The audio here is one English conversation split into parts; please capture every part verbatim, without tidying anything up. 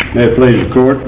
May it please the court.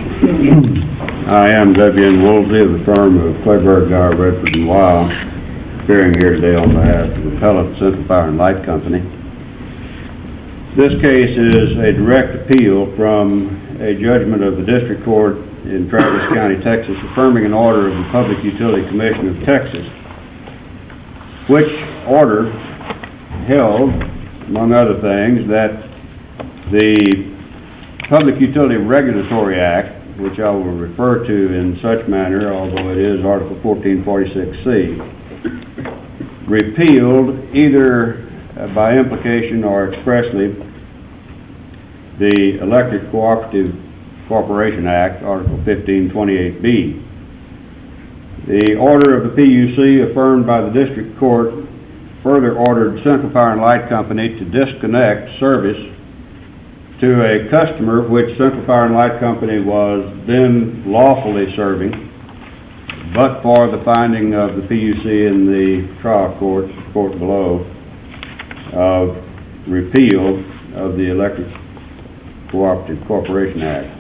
I am W N Woolsey of the firm of Clayburgh, Gower, Redford and Weil, appearing here today on behalf of the appellant Central Fire and Light Company. This case is a direct appeal from a judgment of the District Court in Travis County, Texas, affirming an order of the Public Utility Commission of Texas, which order held, among other things, that the Public Utility Regulatory Act, which I will refer to in such manner, although it is Article fourteen forty-six C, repealed either uh, by implication or expressly the Electric Cooperative Corporation Act, Article fifteen twenty-eight B. The order of the P U C, affirmed by the District Court, further ordered Central Fire and Light Company to disconnect service to a customer which Central Fire and Light Company was then lawfully serving, but for the finding of the P U C in the trial court, court below, of repeal of the Electric Cooperative Corporation Act.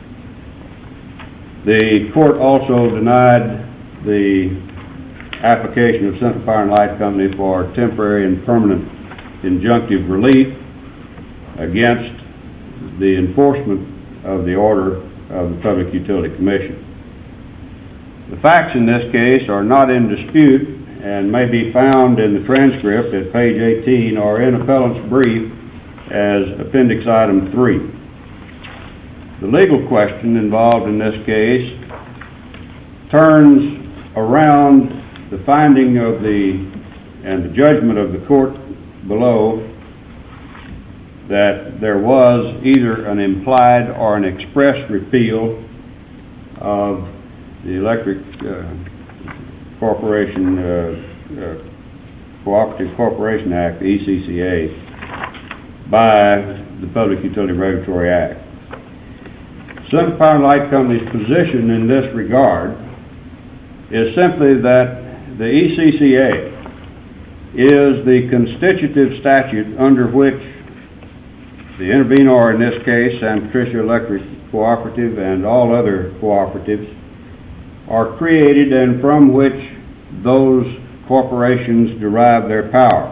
The court also denied the application of Central Fire and Light Company for temporary and permanent injunctive relief against the enforcement of the order of the Public Utility Commission. The facts in this case are not in dispute and may be found in the transcript at page eighteen or in appellant's brief as appendix item three. The legal question involved in this case turns around the finding of the and the judgment of the court below that there was either an implied or an express repeal of the Electric uh, Corporation uh, uh, Cooperative Corporation Act, the E C C A, by the Public Utility Regulatory Act. Central Fire and Light Company's position in this regard is simply that the E C C A is the constitutive statute under which the intervenor, in this case, San Patricio Electric Cooperative, and all other cooperatives, are created and from which those corporations derive their power.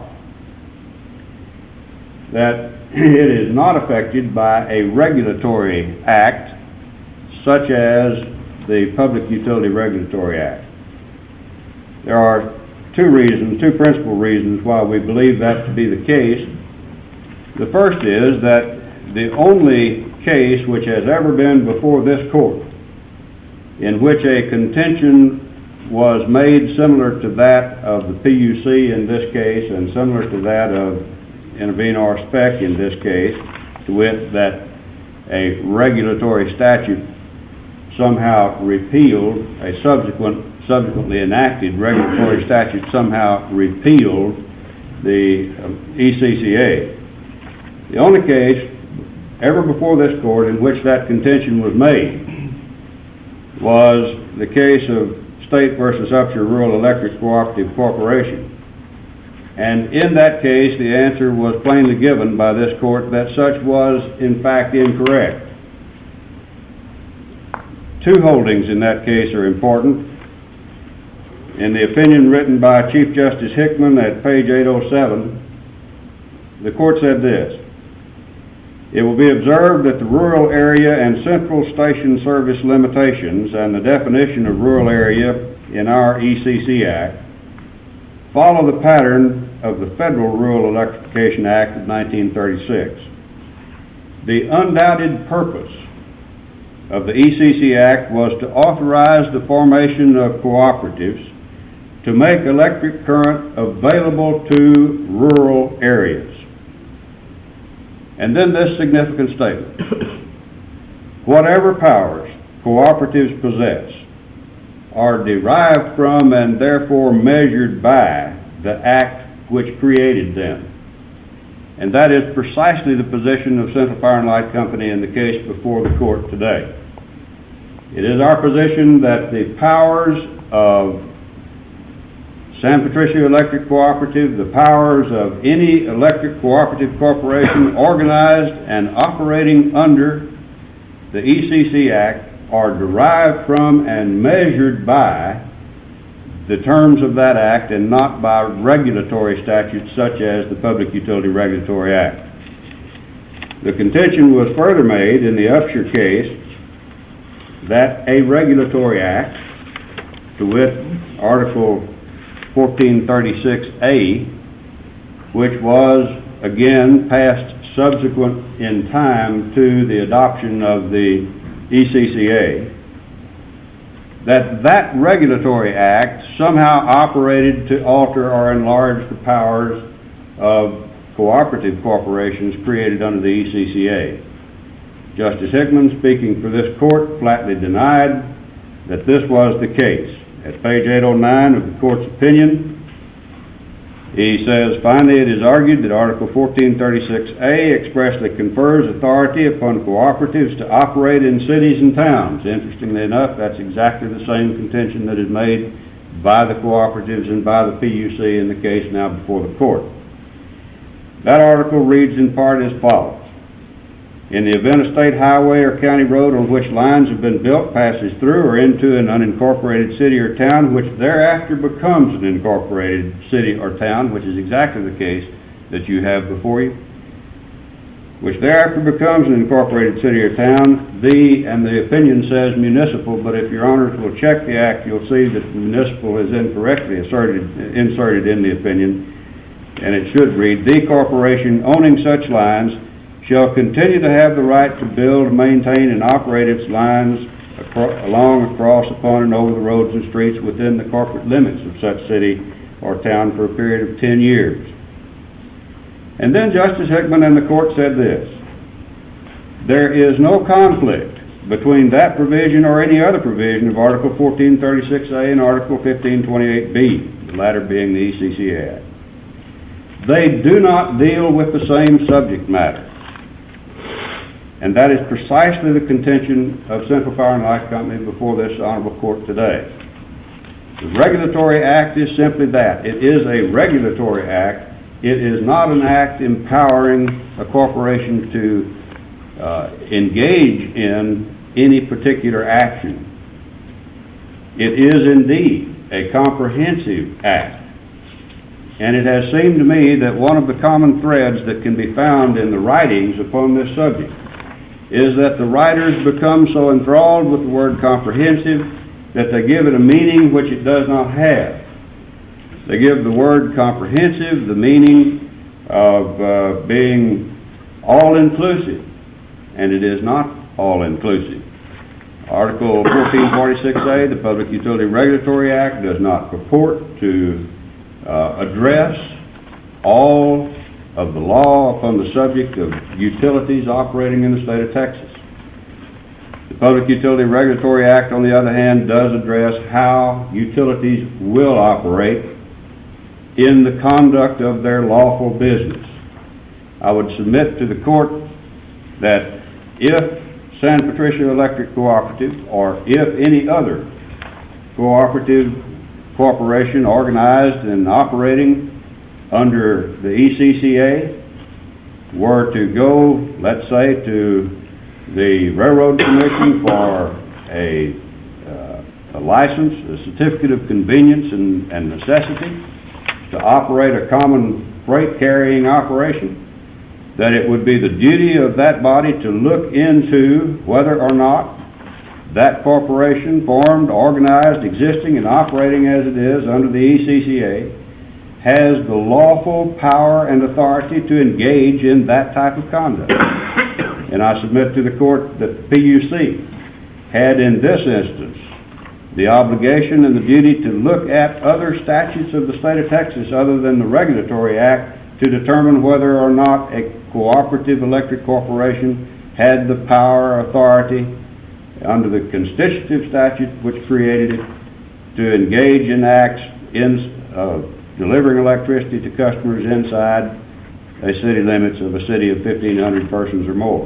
That it is not affected by a regulatory act such as the Public Utility Regulatory Act. There are two reasons, two principal reasons why we believe that to be the case. The first is that the only case which has ever been before this court in which a contention was made similar to that of the P U C in this case and similar to that of intervenor spec in this case, to wit that a regulatory statute somehow repealed, a subsequent, subsequently enacted regulatory statute somehow repealed the um, E C C A. The only case ever before this court in which that contention was made was the case of State versus Upshur Rural Electric Cooperative Corporation. And in that case, the answer was plainly given by this court that such was, in fact, incorrect. Two holdings in that case are important. In the opinion written by Chief Justice Hickman at page eight oh seven, the court said this: "It will be observed that the rural area and central station service limitations and the definition of rural area in our E C C Act follow the pattern of the Federal Rural Electrification Act of nineteen thirty-six. The undoubted purpose of the E C C Act was to authorize the formation of cooperatives to make electric current available to rural areas." And then this significant statement: "Whatever powers cooperatives possess are derived from and therefore measured by the act which created them." And that is precisely the position of Central Fire and Light Company in the case before the court today. It is our position that the powers of San Patricio Electric Cooperative, the powers of any electric cooperative corporation organized and operating under the E C C Act are derived from and measured by the terms of that act and not by regulatory statutes such as the Public Utility Regulatory Act. The contention was further made in the Upshur case that a regulatory act, to wit Article fourteen thirty-six A, which was again passed subsequent in time to the adoption of the E C C A, that that regulatory act somehow operated to alter or enlarge the powers of cooperative corporations created under the E C C A. Justice Hickman, speaking for this court, flatly denied that this was the case. At page eight oh nine of the court's opinion, he says, finally, it is argued that Article fourteen thirty-six A expressly confers authority upon cooperatives to operate in cities and towns. Interestingly enough, that's exactly the same contention that is made by the cooperatives and by the P U C in the case now before the court. That article reads in part as follows. In the event a state highway or county road on which lines have been built passes through or into an unincorporated city or town, which thereafter becomes an incorporated city or town, which is exactly the case that you have before you, which thereafter becomes an incorporated city or town, the, and the opinion says municipal, but if your honors will check the act, you'll see that municipal is incorrectly asserted, inserted in the opinion, and it should read, the corporation owning such lines shall continue to have the right to build, maintain, and operate its lines acro- along, across, upon, and over the roads and streets within the corporate limits of such city or town for a period of ten years. And then Justice Hickman and the court said this, there is no conflict between that provision or any other provision of Article fourteen thirty-six A and Article fifteen twenty-eight B, the latter being the E C C A Act. They do not deal with the same subject matter. And that is precisely the contention of Central Fire and Light Company before this honorable court today. The regulatory act is simply that. It is a regulatory act. It is not an act empowering a corporation to uh, engage in any particular action. It is indeed a comprehensive act. And it has seemed to me that one of the common threads that can be found in the writings upon this subject is that the writers become so enthralled with the word comprehensive that they give it a meaning which it does not have. They give the word comprehensive the meaning of uh, being all-inclusive, and it is not all-inclusive. Article fourteen forty-six A, the Public Utility Regulatory Act, does not purport to uh, address all of the law upon the subject of utilities operating in the state of Texas. The Public Utility Regulatory Act, on the other hand, does address how utilities will operate in the conduct of their lawful business. I would submit to the court that if San Patricio Electric Cooperative or if any other cooperative corporation organized and operating under the E C C A were to go, let's say, to the Railroad Commission for a, uh, a license, a certificate of convenience and, and necessity to operate a common freight carrying operation, that it would be the duty of that body to look into whether or not that corporation, formed, organized, existing, and operating as it is under the E C C A, has the lawful power and authority to engage in that type of conduct. And I submit to the court that the P U C had in this instance the obligation and the duty to look at other statutes of the state of Texas other than the Regulatory Act to determine whether or not a cooperative electric corporation had the power or authority under the constitutive statute which created it to engage in acts in uh, delivering electricity to customers inside a city limits of a city of fifteen hundred persons or more.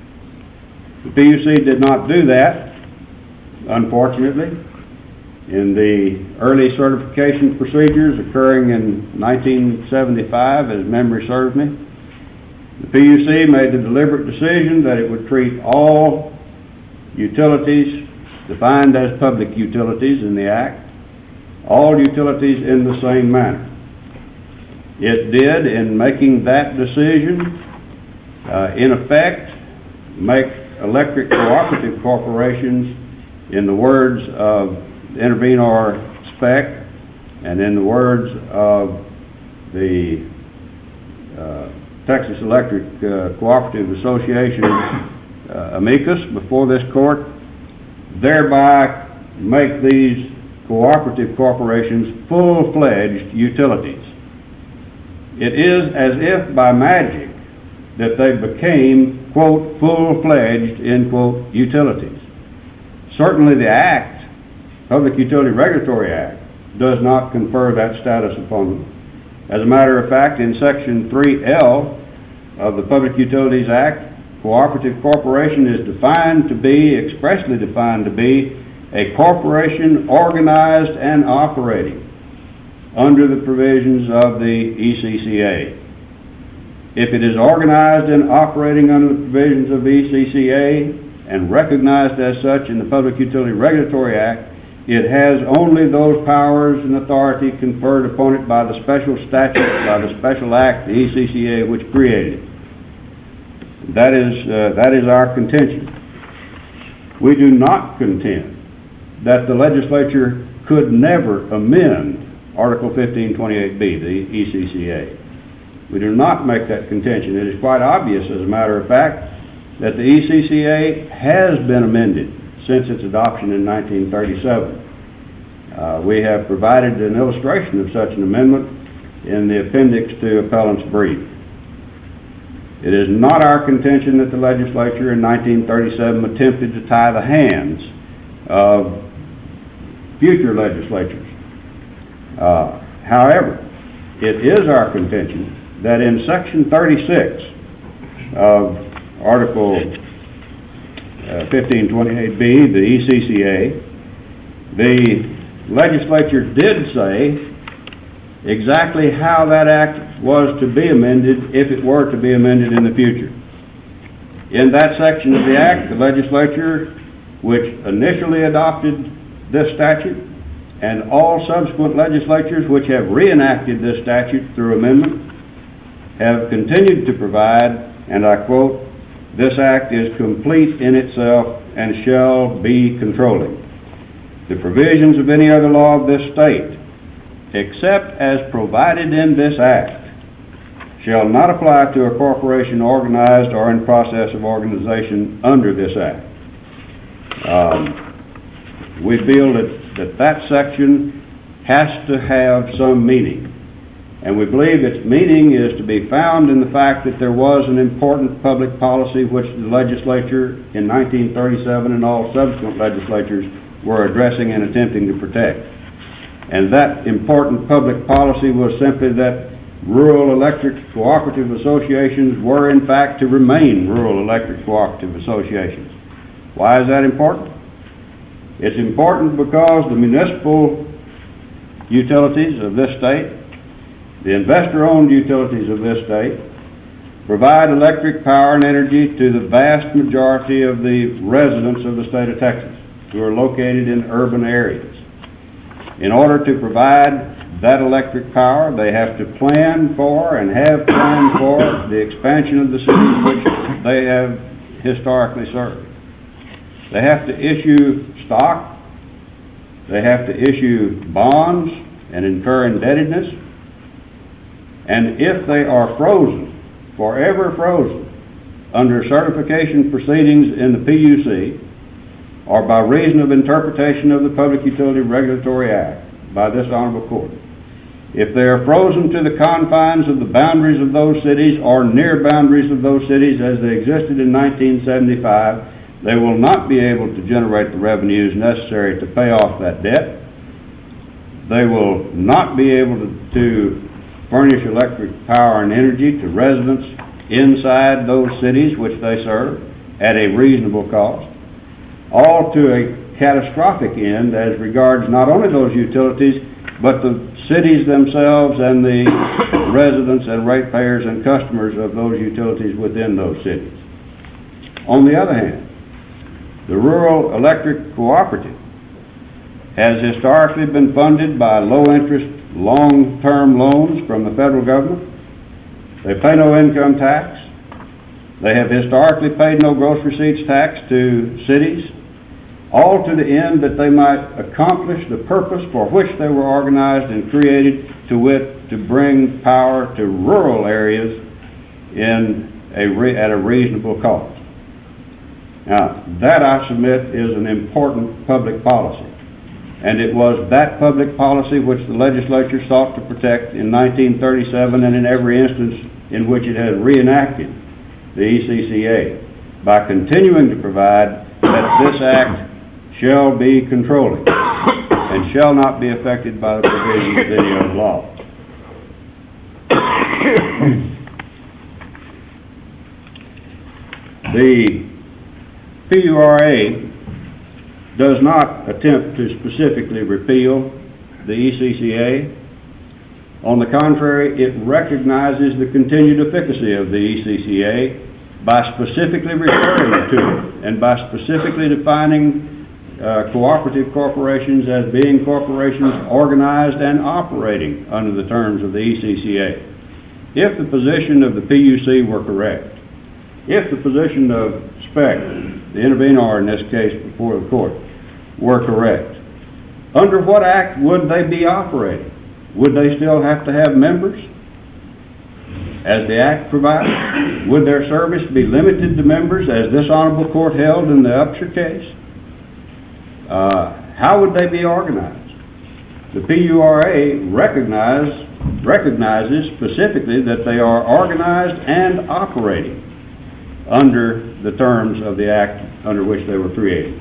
The P U C did not do that, unfortunately. In the early certification procedures occurring in nineteen seventy-five, as memory serves me, the P U C made the deliberate decision that it would treat all utilities defined as public utilities in the Act, all utilities in the same manner. It did, in making that decision, uh, in effect, make electric cooperative corporations, in the words of the intervenor spec and in the words of the uh, Texas Electric uh, Cooperative Association uh, amicus before this court, thereby make these cooperative corporations full-fledged utilities. It is as if by magic that they became, quote, full-fledged, end quote, utilities. Certainly the Act, Public Utility Regulatory Act, does not confer that status upon them. As a matter of fact, in Section three L of the Public Utilities Act, cooperative corporation is defined to be, expressly defined to be, a corporation organized and operating under the provisions of the E C C A. If it is organized and operating under the provisions of E C C A and recognized as such in the Public Utility Regulatory Act, it has only those powers and authority conferred upon it by the special statute, by the special act, the E C C A, which created it. That is, uh, that is our contention. We do not contend that the legislature could never amend Article fifteen twenty-eight B, the E C C A. We do not make that contention. It is quite obvious, as a matter of fact, that the E C C A has been amended since its adoption in nineteen thirty-seven. Uh, we have provided an illustration of such an amendment in the appendix to appellant's brief. It is not our contention that the legislature in nineteen thirty-seven attempted to tie the hands of future legislatures. Uh, however, it is our contention that in Section thirty-six of Article uh, fifteen twenty-eight B, the E C C A, the legislature did say exactly how that act was to be amended if it were to be amended in the future. In that section of the act, the legislature, which initially adopted this statute, and all subsequent legislatures which have reenacted this statute through amendment, have continued to provide, and I quote, "This act is complete in itself and shall be controlling. The provisions of any other law of this state, except as provided in this act, shall not apply to a corporation organized or in process of organization under this act." Um, we feel that, that that section has to have some meaning. And we believe its meaning is to be found in the fact that there was an important public policy which the legislature in nineteen thirty-seven and all subsequent legislatures were addressing and attempting to protect. And that important public policy was simply that rural electric cooperative associations were in fact to remain rural electric cooperative associations. Why is that important? It's important because the municipal utilities of this state, the investor-owned utilities of this state, provide electric power and energy to the vast majority of the residents of the state of Texas who are located in urban areas. In order to provide that electric power, they have to plan for and have planned for the expansion of the cities which they have historically served. They have to issue stock, they have to issue bonds and incur indebtedness, and if they are frozen, forever frozen, under certification proceedings in the P U C, or by reason of interpretation of the Public Utility Regulatory Act by this honorable court, if they are frozen to the confines of the boundaries of those cities or near boundaries of those cities as they existed in nineteen seventy-five, they will not be able to generate the revenues necessary to pay off that debt. They will not be able to, to furnish electric power and energy to residents inside those cities which they serve at a reasonable cost, all to a catastrophic end as regards not only those utilities, but the cities themselves and the residents and ratepayers and customers of those utilities within those cities. On the other hand, The Rural Electric Cooperative has historically been funded by low-interest, long-term loans from the federal government. They pay no income tax. They have historically paid no gross receipts tax to cities, all to the end that they might accomplish the purpose for which they were organized and created, to wit, to bring power to rural areas in a re- at a reasonable cost. Now, that, I submit, is an important public policy. And it was that public policy which the legislature sought to protect in nineteen thirty-seven and in every instance in which it has reenacted the E C C A by continuing to provide that this act shall be controlling and shall not be affected by the provisions of any other law. The P U R A does not attempt to specifically repeal the E C C A. On the contrary, it recognizes the continued efficacy of the E C C A by specifically referring to it and by specifically defining uh, cooperative corporations as being corporations organized and operating under the terms of the E C C A. If the position of the P U C were correct, if the position of SPEC, the intervenor in this case before the court, were correct, under what act would they be operating? Would they still have to have members, as the act provides? Would their service be limited to members, as this honorable court held in the Upshur case? Uh, how would they be organized? The P U R A recognize, recognizes specifically that they are organized and operating under the terms of the act under which they were created.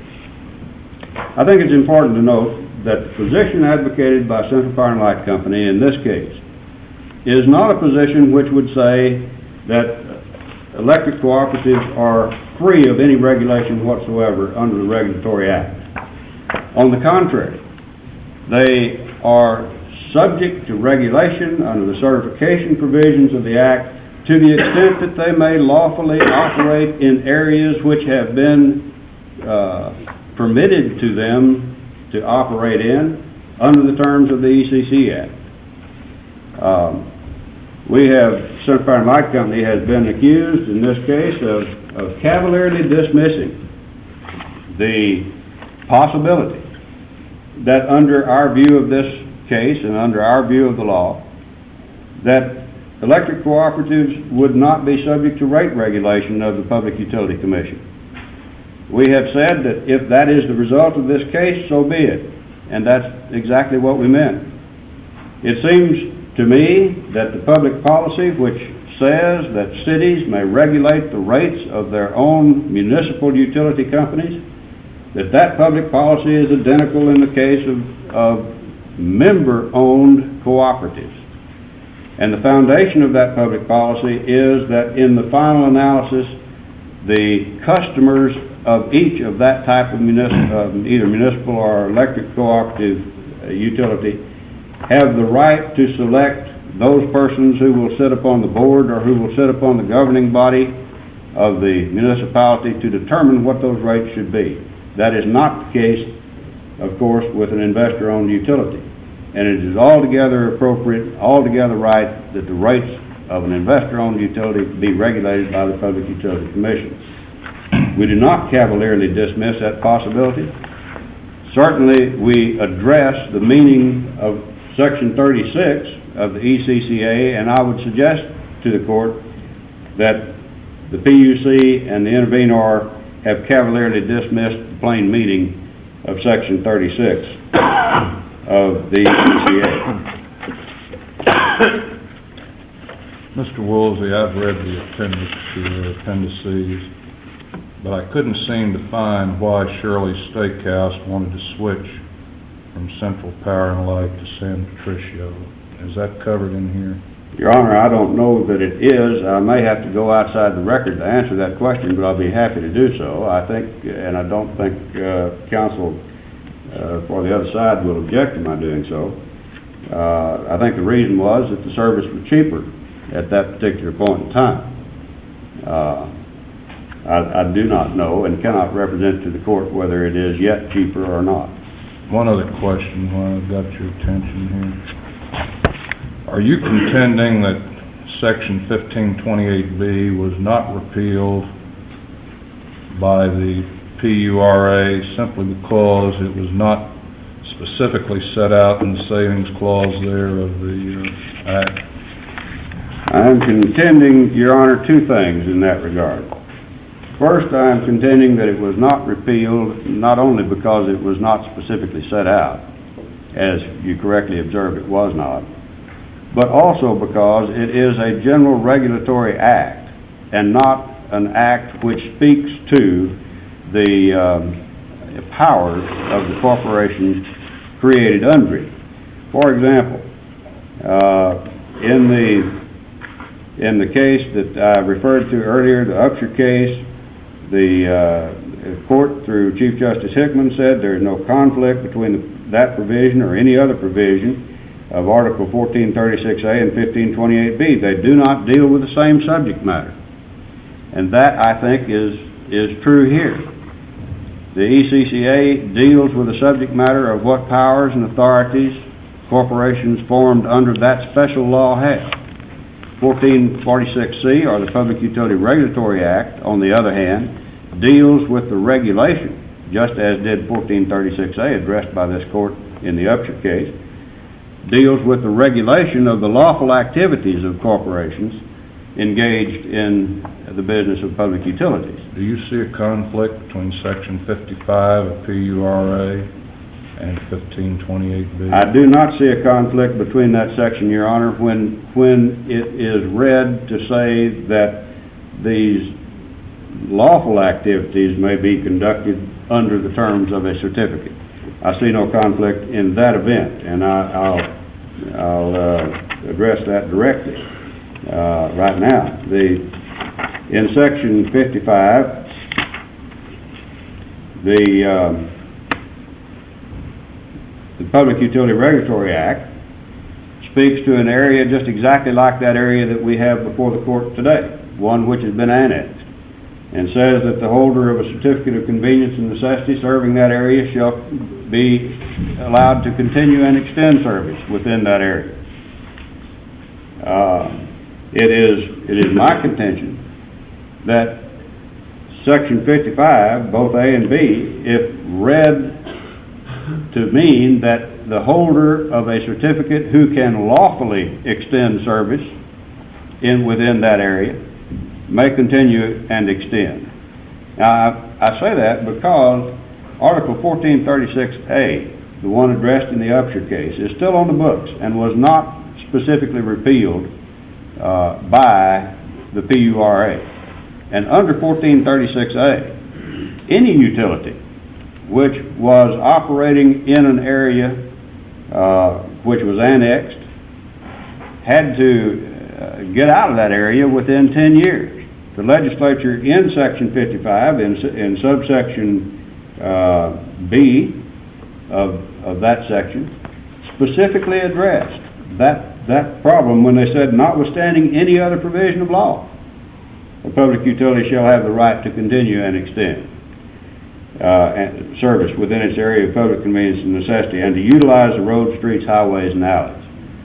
I think it's important to note that the position advocated by Central Fire and Light Company in this case is not a position which would say that electric cooperatives are free of any regulation whatsoever under the Regulatory Act. On the contrary, they are subject to regulation under the certification provisions of the Act to the extent that they may lawfully operate in areas which have been uh, permitted to them to operate in under the terms of the E C C Act. Um, we have, Central Fire and Light Company has been accused in this case of, of cavalierly dismissing the possibility that under our view of this case and under our view of the law, that electric cooperatives would not be subject to rate regulation of the Public Utility Commission. We have said that if that is the result of this case, so be it. And that's exactly what we meant. It seems to me that the public policy which says that cities may regulate the rates of their own municipal utility companies, that that public policy is identical in the case of, of member-owned cooperatives. And the foundation of that public policy is that in the final analysis, the customers of each of that type of municipal, uh, either municipal or electric cooperative uh, utility, have the right to select those persons who will sit upon the board or who will sit upon the governing body of the municipality to determine what those rates should be. That is not the case, of course, with an investor-owned utility. And it is altogether appropriate, altogether right, that the rates of an investor-owned utility be regulated by the Public Utility Commission. We do not cavalierly dismiss that possibility. Certainly, we address the meaning of Section thirty-six of the E C C A, and I would suggest to the court that the P U C and the intervenor have cavalierly dismissed the plain meaning of Section thirty-six of the E C C A. Mister Woolsey, I've read the appendix to appendices, but I couldn't seem to find why Shirley Steakhouse wanted to switch from Central Power and Light to San Patricio. Is that covered in here? Your Honor, I don't know that it is. I may have to go outside the record to answer that question, but I'll be happy to do so. I think, and I don't think uh, counsel uh, for the other side will object to my doing so. Uh, I think the reason was that the service was cheaper at that particular point in time. Uh, I, I do not know and cannot represent to the court whether it is yet cheaper or not. One other question while I've got your attention here. Are you contending that Section fifteen twenty-eight B was not repealed by the P U R A simply because it was not specifically set out in the savings clause there of the uh, Act? I'm contending, Your Honor, two things in that regard. First, I am contending that it was not repealed not only because it was not specifically set out, as you correctly observed it was not, but also because it is a general regulatory act and not an act which speaks to the um, powers of the corporations created under it. For example, uh, in the in the case that I referred to earlier, the Upshur case, the uh, court, through Chief Justice Hickman, said there is no conflict between the, that provision or any other provision of Article fourteen thirty-six A and fifteen twenty-eight B. They do not deal with the same subject matter. And that, I think, is, is true here. The E C C A deals with the subject matter of what powers and authorities corporations formed under that special law have. fourteen forty-six C, or the Public Utility Regulatory Act, on the other hand, deals with the regulation, just as did fourteen thirty-six A, addressed by this court in the Upshur case, deals with the regulation of the lawful activities of corporations engaged in the business of public utilities. Do you see a conflict between Section fifty-five of P U R A and fifteen twenty-eight B? I do not see a conflict between that section, Your Honor, when when it is read to say that these lawful activities may be conducted under the terms of a certificate. I see no conflict in that event, and I, I'll, I'll uh, address that directly uh, right now. The, in Section fifty-five, the, um, the Public Utility Regulatory Act speaks to an area just exactly like that area that we have before the court today, one which has been annexed, and says that the holder of a certificate of convenience and necessity serving that area shall be allowed to continue and extend service within that area. Uh, it is it is my contention that Section fifty-five, both A and B, if read to mean that the holder of a certificate who can lawfully extend service in within that area may continue and extend. Now, I, I say that because Article fourteen thirty-six A, the one addressed in the Upshur case, is still on the books and was not specifically repealed uh, by the P U R A. And under fourteen thirty-six A, any utility which was operating in an area uh, which was annexed had to uh, get out of that area within ten years. The legislature in Section fifty-five, in, in subsection uh, B of, of that section, specifically addressed that, that problem when they said, notwithstanding any other provision of law, a public utility shall have the right to continue and extend uh, service within its area of public convenience and necessity, and to utilize the roads, streets, highways, and alleys.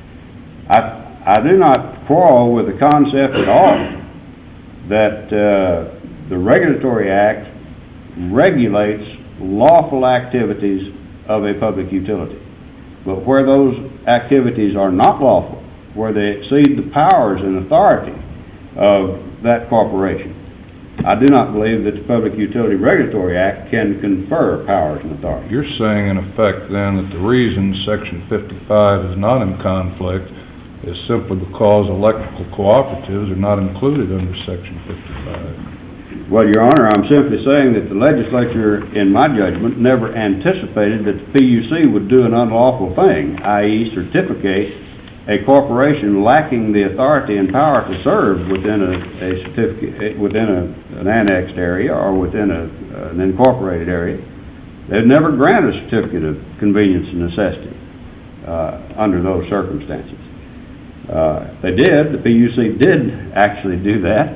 I, I do not quarrel with the concept at all that uh, the Regulatory Act regulates lawful activities of a public utility. But where those activities are not lawful, where they exceed the powers and authority of that corporation, I do not believe that the Public Utility Regulatory Act can confer powers and authority. You're saying, in effect, then, that the reason Section fifty-five is not in conflict is simply because electrical cooperatives are not included under Section fifty-five. Well, Your Honor, I'm simply saying that the legislature, in my judgment, never anticipated that the P U C would do an unlawful thing, that is certificate a corporation lacking the authority and power to serve within a, a certificate, within a, an annexed area or within a, an incorporated area. They'd never grant a certificate of convenience and necessity uh, under those circumstances. Uh, they did. The P U C did actually do that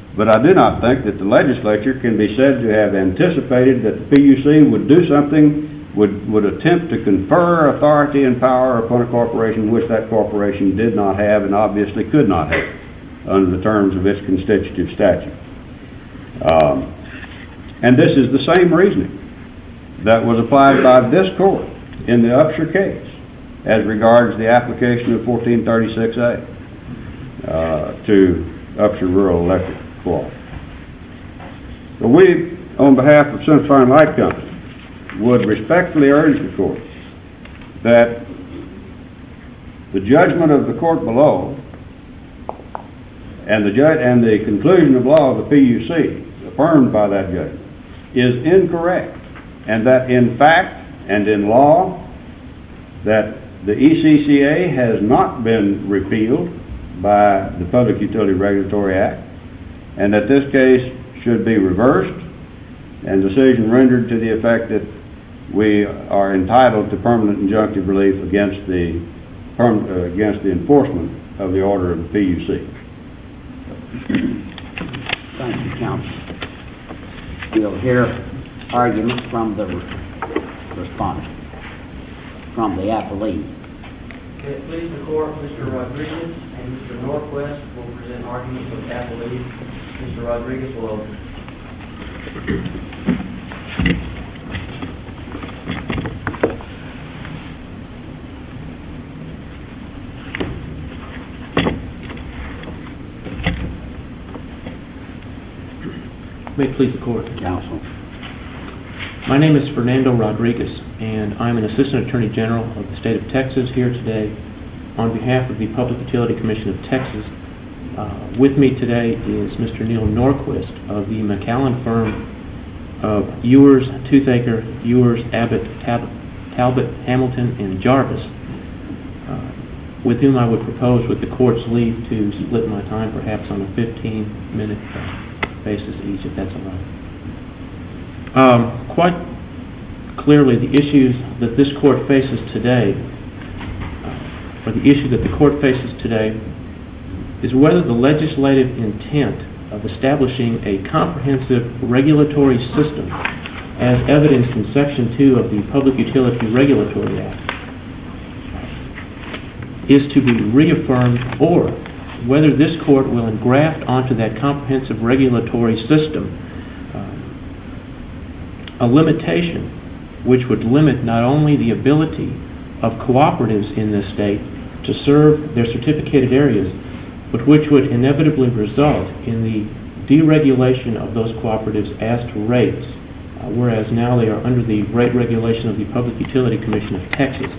But I do not think that the legislature can be said to have anticipated that the P U C would do something, would, would attempt to confer authority and power upon a corporation which that corporation did not have and obviously could not have under the terms of its constitutive statute. Um, and this is the same reasoning that was applied by this court in the Upshur case as regards the application of fourteen thirty-six A uh, to Upshur Rural Electric Co-op. But we, on behalf of Central Fire and Light Company, would respectfully urge the court that the judgment of the court below and the ju- and the conclusion of law of the P U C affirmed by that judgment is incorrect, and that in fact and in law that the E C C A has not been repealed by the Public Utility Regulatory Act, and that this case should be reversed and decision rendered to the effect that we are entitled to permanent injunctive relief against the perm- uh, against the enforcement of the order of the P U C. Thank you, counsel. We'll hear argument from the respondent, from the appellee. May it please the court, Mister Rodriguez and Mister Norquist will present arguments with appellee. Mister Rodriguez will open. May it please the court. Counsel. My name is Fernando Rodriguez, and I'm an Assistant Attorney General of the state of Texas here today on behalf of the Public Utility Commission of Texas. Uh, with me today is Mister Neil Norquist of the McAllen firm of Ewers, Toothaker, Ewers, Abbott, Tab- Talbot, Hamilton, and Jarvis, uh, with whom I would propose, with the court's leave, to split my time perhaps on a fifteen minute uh, basis each, if that's all right. Um, quite clearly, the issues that this court faces today, uh, or the issue that the court faces today, is whether the legislative intent of establishing a comprehensive regulatory system, as evidenced in Section two of the Public Utility Regulatory Act, is to be reaffirmed, or whether this court will engraft onto that comprehensive regulatory system um, a limitation which would limit not only the ability of cooperatives in this state to serve their certificated areas, but which would inevitably result in the deregulation of those cooperatives as to rates, uh, whereas now they are under the rate regulation of the Public Utility Commission of Texas.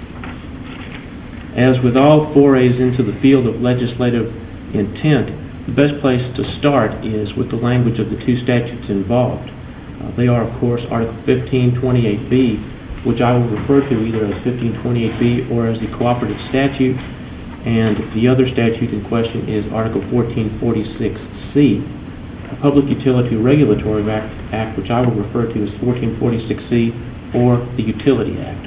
As with all forays into the field of legislative intent, the best place to start is with the language of the two statutes involved. Uh, they are, of course, Article fifteen twenty-eight B, which I will refer to either as fifteen twenty-eight B or as the cooperative statute, and the other statute in question is Article fourteen forty-six C, the Public Utility Regulatory Act, Act, which I will refer to as fourteen forty-six C or the Utility Act.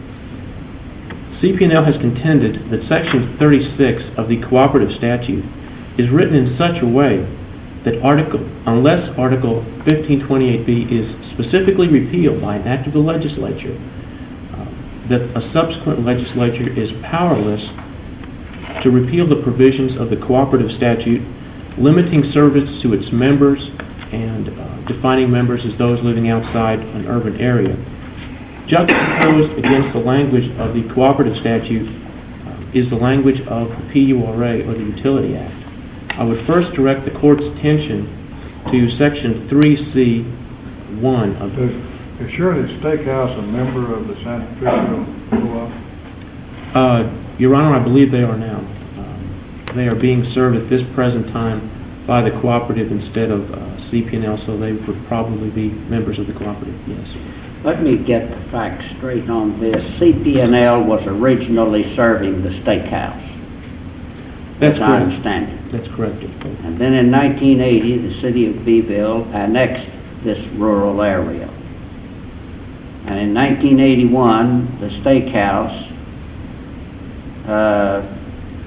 C P and L has contended that Section thirty-six of the cooperative statute is written in such a way that article, unless Article fifteen twenty-eight B is specifically repealed by an act of the legislature, uh, that a subsequent legislature is powerless to repeal the provisions of the cooperative statute limiting service to its members and uh, defining members as those living outside an urban area. Juxtaposed against the language of the cooperative statute uh, is the language of the P U R A, or the Utility Act. I would first direct the court's attention to Section three C one of the... Is Shirley Steakhouse a member of the San Patricio Co-op? Uh, Your Honor, I believe they are now. Um, they are being served at this present time by the cooperative instead of uh, C P and L, so they would probably be members of the cooperative, yes. Let me get the facts straight on this. C P and L was originally serving the steakhouse. That's as I correct. understand it. That's correct. And then in nineteen eighty, the city of Beeville annexed this rural area. And in nineteen eighty-one, the steakhouse uh,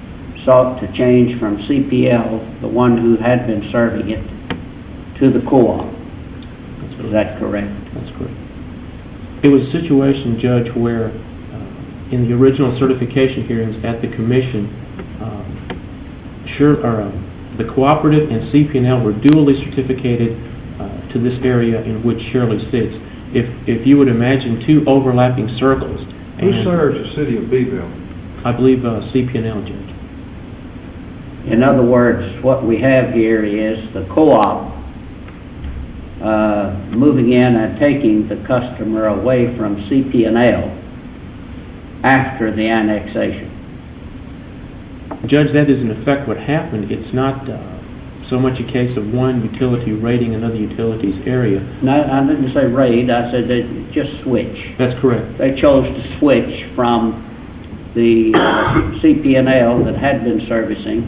sought to change from C P L, the one who had been serving it, to the co-op. Is that correct? That's correct. It was a situation, Judge, where uh, in the original certification hearings at the commission, um, sure, or, uh, the cooperative and C P and L were duly certificated uh, to this area in which Shirley sits. If if you would imagine two overlapping circles. Who serves the city of Beeville? I believe uh, C P and L, Judge. In other words, what we have here is the co-op uh, moving in and taking the customer away from C P and L after the annexation. Judge, that is in effect what happened. It's not uh, so much a case of one utility raiding another utility's area. No, I didn't say raid, I said they just switch. That's correct. They chose to switch from the uh, C P and L that had been servicing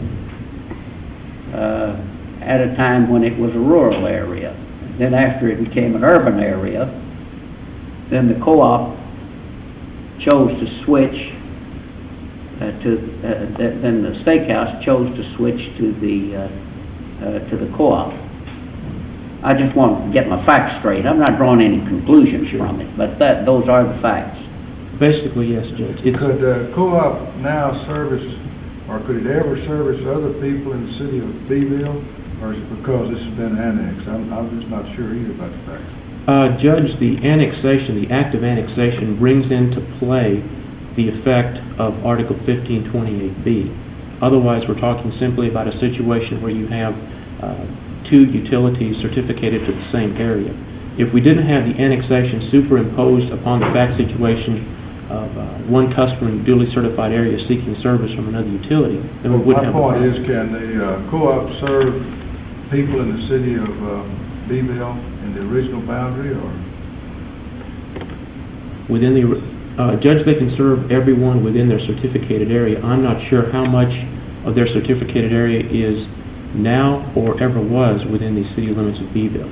uh, at a time when it was a rural area. Then after it became an urban area, then the co-op chose to switch uh, to, uh, th- then the steakhouse chose to switch to the, uh, uh, to the co-op. I just want to get my facts straight. I'm not drawing any conclusions Sure. from it, but that, those are the facts. Basically, yes, Judge. It's, Could uh, co-op now service, or could it ever service other people in the city of Beeville, or is it because this has been annexed? I'm, I'm just not sure either about the facts. Uh, Judge, the annexation, the act of annexation brings into play the effect of Article fifteen twenty-eight B. Otherwise, we're talking simply about a situation where you have uh, two utilities certificated to the same area. If we didn't have the annexation superimposed upon the fact situation of uh, one customer in a duly certified area seeking service from another utility, then we Well, wouldn't my have a point problem. is, can the uh, co-op serve people in the city of uh, Beeville in the original boundary, or? Within the uh, Judge, they can serve everyone within their certificated area. I'm not sure how much of their certificated area is now or ever was within the city limits of Beeville.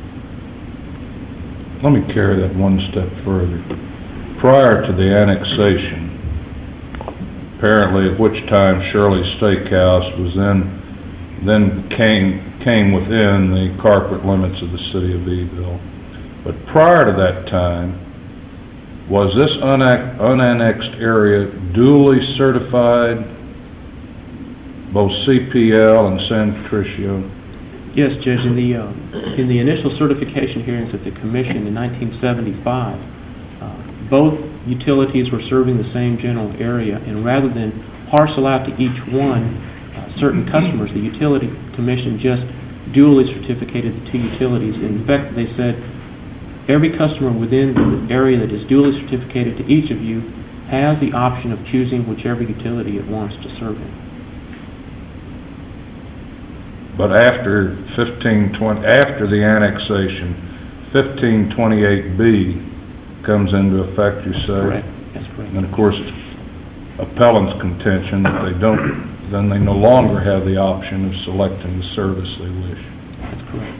Let me carry that one step further. Prior to the annexation, apparently at which time Shirley Steakhouse was then then came came within the corporate limits of the city of Beeville. But prior to that time, was this unac- unannexed area duly certified, both C P L and San Patricio? Yes, Judge. In the uh, in the initial certification hearings at the Commission in nineteen seventy-five, uh, both utilities were serving the same general area, and rather than parcel out to each one uh, certain customers, the Utility Commission just duly certificated the two utilities. In fact, they said every customer within the area that is duly certificated to each of you has the option of choosing whichever utility it wants to serve in. But after fifteen twenty, after the annexation, fifteen twenty-eight B comes into effect, you say? Correct. That's correct. And of course, it's appellant's contention that they don't, then they no longer have the option of selecting the service they wish. That's correct.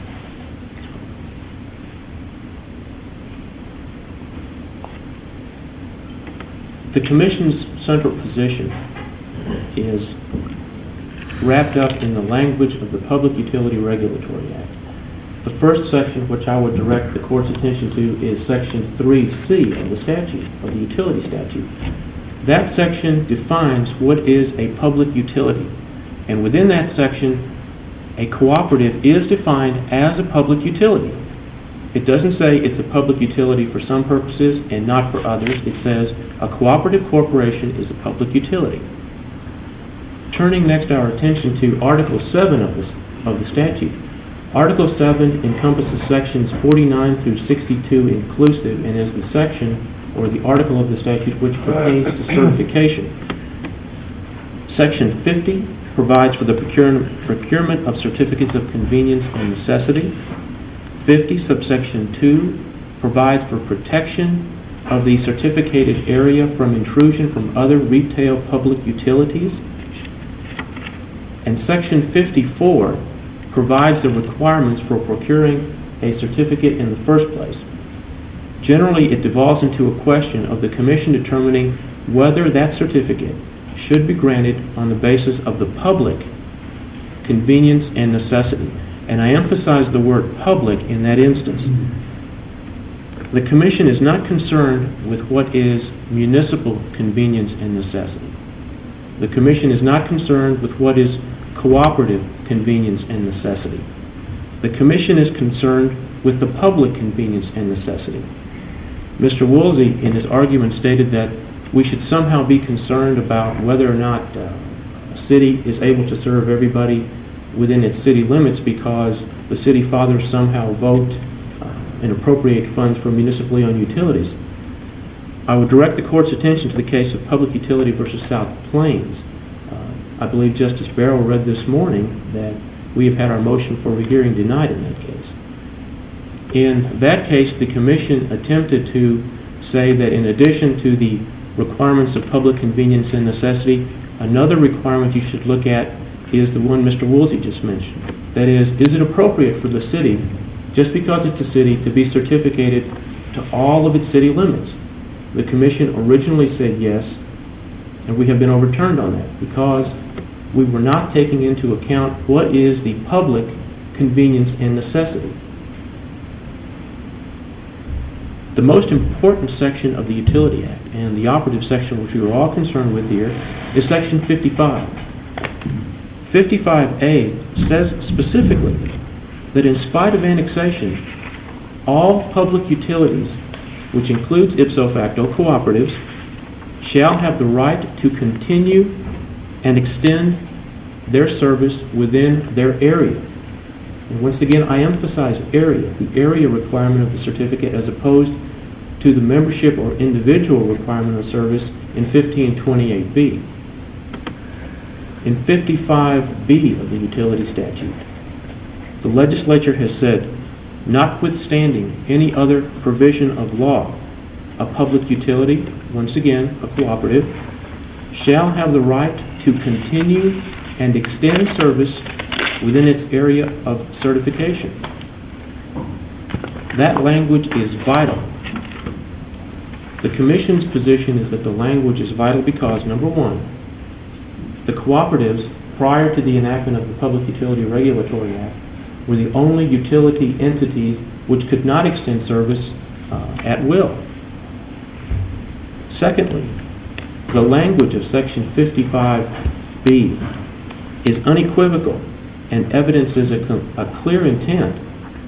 The Commission's central position is wrapped up in the language of the Public Utility Regulatory Act. The first section which I would direct the Court's attention to is Section three C of the statute, of the utility statute. That section defines what is a public utility, and within that section, a cooperative is defined as a public utility. It doesn't say it's a public utility for some purposes and not for others. It says a cooperative corporation is a public utility. Turning next our attention to Article seven of the, of the statute. Article seven encompasses sections forty-nine through sixty-two inclusive, and is the section or the article of the statute which pertains to certification. Section fifty provides for the procurement, procurement of certificates of convenience and necessity. fifty subsection two provides for protection of the certificated area from intrusion from other retail public utilities. And Section fifty-four provides the requirements for procuring a certificate in the first place. Generally, it devolves into a question of the Commission determining whether that certificate should be granted on the basis of the public convenience and necessity. And I emphasize the word public in that instance. The Commission is not concerned with what is municipal convenience and necessity. The Commission is not concerned with what is cooperative convenience and necessity. The Commission is concerned with the public convenience and necessity. Mister Woolsey, in his argument, stated that we should somehow be concerned about whether or not uh, a city is able to serve everybody within its city limits because the city fathers somehow vote uh, and appropriate funds for municipally owned utilities. I would direct the Court's attention to the case of Public Utility versus South Plains. Uh, I believe Justice Barrow read this morning that we have had our motion for rehearing denied in that case. In that case, the Commission attempted to say that in addition to the requirements of public convenience and necessity, another requirement you should look at is the one Mister Woolsey just mentioned. That is, is it appropriate for the city, just because it's a city, to be certificated to all of its city limits? The Commission originally said yes, and we have been overturned on that because we were not taking into account what is the public convenience and necessity. The most important section of the Utility Act, and the operative section which we are all concerned with here, is Section fifty-five. fifty-five A says specifically that in spite of annexation, all public utilities, which includes ipso facto cooperatives, shall have the right to continue and extend their service within their area. And once again, I emphasize area, the area requirement of the certificate as opposed to the membership or individual requirement of service in fifteen twenty-eight B. In fifty-five B of the utility statute, the legislature has said, notwithstanding any other provision of law, a public utility, once again a cooperative, shall have the right to continue and extend service within its area of certification. That language is vital. The Commission's position is that the language is vital because, number one, the cooperatives, prior to the enactment of the Public Utility Regulatory Act, were the only utility entities which could not extend service uh, at will. Secondly, the language of Section fifty-five B is unequivocal and evidences a, a clear intent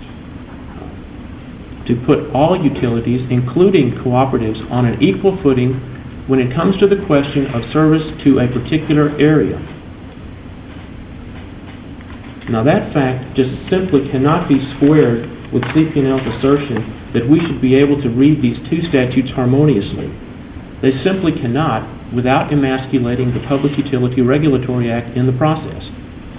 to put all utilities, including cooperatives, on an equal footing when it comes to the question of service to a particular area. Now that fact just simply cannot be squared with C P and L's assertion that we should be able to read these two statutes harmoniously. They simply cannot without emasculating the Public Utility Regulatory Act in the process.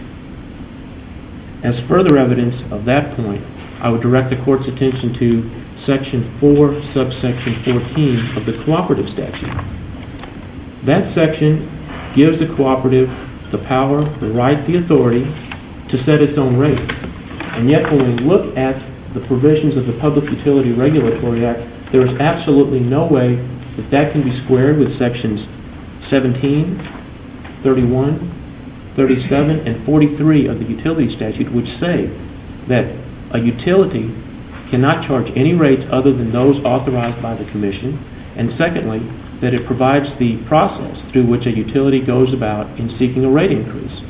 As further evidence of that point, I would direct the Court's attention to Section four, subsection fourteen of the Cooperative Statute. That section gives the cooperative the power, the right, the authority to set its own rate. And yet when we look at the provisions of the Public Utility Regulatory Act, there is absolutely no way that that can be squared with Sections seventeen, thirty-one, thirty-seven, and forty-three of the Utility Statute, which say that a utility cannot charge any rates other than those authorized by the Commission, and secondly, that it provides the process through which a utility goes about in seeking a rate increase.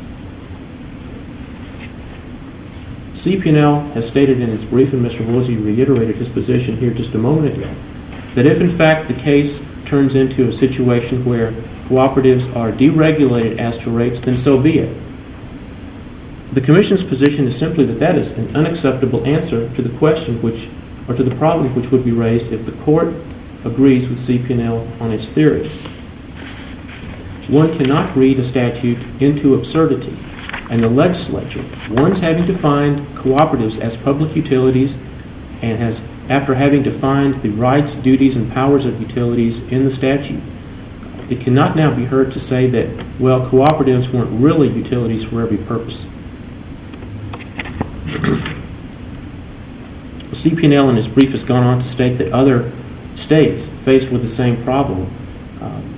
C P and L has stated in its brief, and Mister Woolsey reiterated his position here just a moment ago, that if in fact the case turns into a situation where cooperatives are deregulated as to rates, then so be it. The Commission's position is simply that that is an unacceptable answer to the question which, or to the problem which would be raised if the Court agrees with C P and L on its theory. One cannot read a statute into absurdity, and the legislature, once having defined cooperatives as public utilities, and has, after having defined the rights, duties, and powers of utilities in the statute, it cannot now be heard to say that, well, cooperatives weren't really utilities for every purpose. C P and L in his brief has gone on to state that other states faced with the same problem um,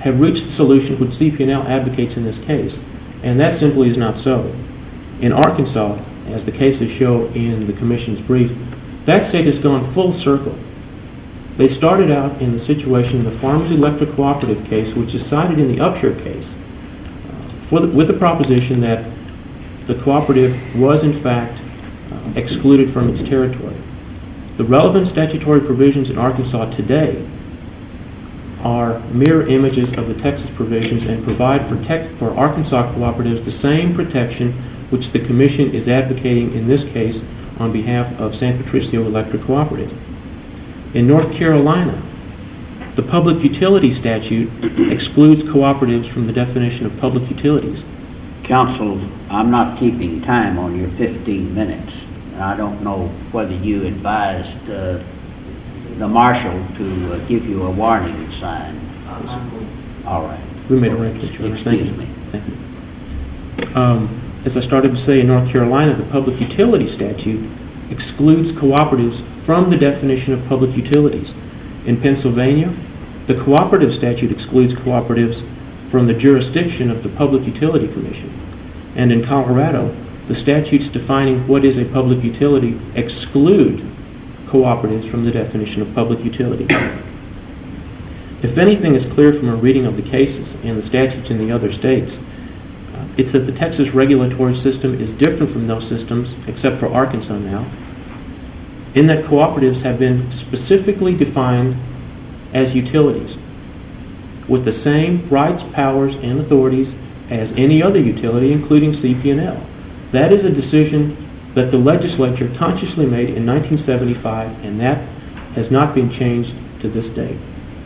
have reached the solution which C P and L advocates in this case, and that simply is not so. In Arkansas, as the cases show in the Commission's brief, that state has gone full circle. They started out in the situation in the Farmers Electric Cooperative case, which is cited in the Upshur case, uh, for the, with the proposition that the cooperative was in fact uh, excluded from its territory. The relevant statutory provisions in Arkansas today are mirror images of the Texas provisions and provide for, tech, for Arkansas cooperatives the same protection which the Commission is advocating in this case on behalf of San Patricio Electric Cooperative. In North Carolina, the public utility statute excludes cooperatives from the definition of public utilities. Counsel, I'm not keeping time on your fifteen minutes. And I don't know whether you advised uh, the marshal to uh, give you a warning sign. All right. We made arrangements. Excuse Thank you. me. Thank you. Um, as I started to say, in North Carolina, the public utility statute excludes cooperatives from the definition of public utilities. In Pennsylvania, the cooperative statute excludes cooperatives from the jurisdiction of the Public Utility Commission. And in Colorado, the statutes defining what is a public utility exclude cooperatives from the definition of public utility. If anything is clear from a reading of the cases and the statutes in the other states, uh, it's that the Texas regulatory system is different from those systems, except for Arkansas now, in that cooperatives have been specifically defined as utilities, with the same rights, powers, and authorities as any other utility, including C P and L. That is a decision that the legislature consciously made in nineteen seventy-five, and that has not been changed to this day.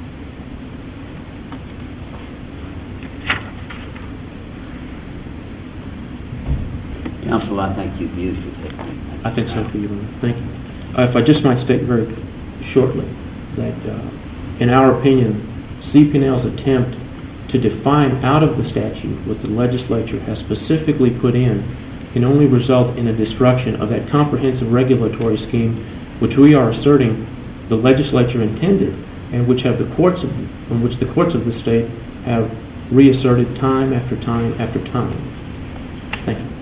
Counsel, I think you've used your fifteen minutes. I think so, for you. Thank you. Uh, if I just might state very shortly that, uh, in our opinion, C P and L's attempt to define out of the statute what the legislature has specifically put in can only result in a destruction of that comprehensive regulatory scheme which we are asserting the legislature intended and which have the courts of, in which the courts of the state have reasserted time after time after time. Thank you.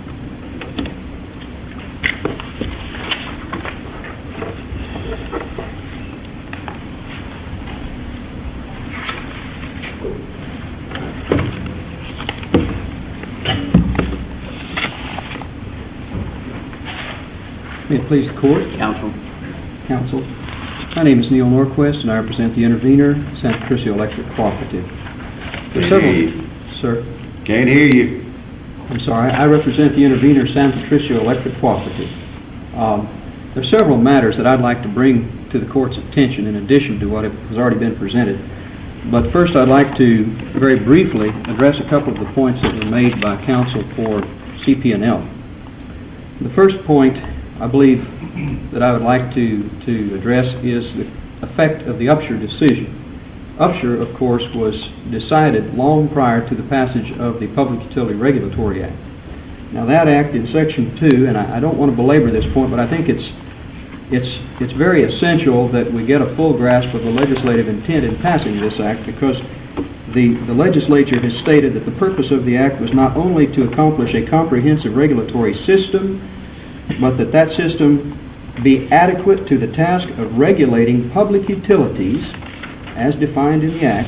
May it please the Court. Counsel. Counsel. My name is Neil Norquist, and I represent the intervener, San Patricio Electric Cooperative. There are several... Sir? Can't hear you. I'm sorry. I represent the intervener, San Patricio Electric Cooperative. Um, there are several matters that I'd like to bring to the Court's attention in addition to what has already been presented. But first I'd like to very briefly address a couple of the points that were made by counsel for C P and L. The first point I believe that I would like to, to address is the effect of the Upshur decision. Upshur, of course, was decided long prior to the passage of the Public Utility Regulatory Act. Now that act in Section two, and I, I don't want to belabor this point, but I think it's, it's, it's very essential that we get a full grasp of the legislative intent in passing this act, because the, the legislature has stated that the purpose of the act was not only to accomplish a comprehensive regulatory system, but that that system be adequate to the task of regulating public utilities as defined in the Act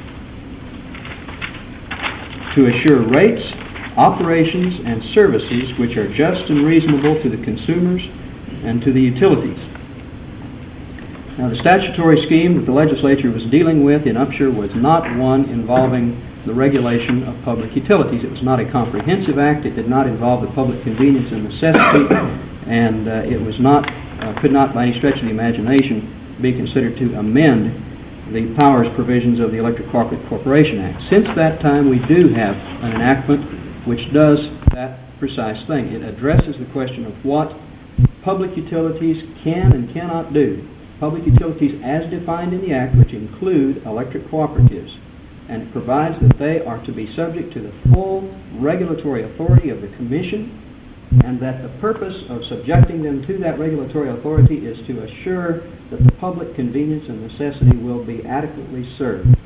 to assure rates, operations, and services which are just and reasonable to the consumers and to the utilities. Now, the statutory scheme that the legislature was dealing with in Upshur was not one involving the regulation of public utilities. It was not a comprehensive act. It did not involve the public convenience and necessity, and uh, it was not, uh, could not by any stretch of the imagination be considered to amend the powers provisions of the Electric Cooperative Corporation Act. Since that time, we do have an enactment which does that precise thing. It addresses the question of what public utilities can and cannot do. Public utilities as defined in the Act, which include electric cooperatives, and it provides that they are to be subject to the full regulatory authority of the Commission, and that the purpose of subjecting them to that regulatory authority is to assure that the public convenience and necessity will be adequately served.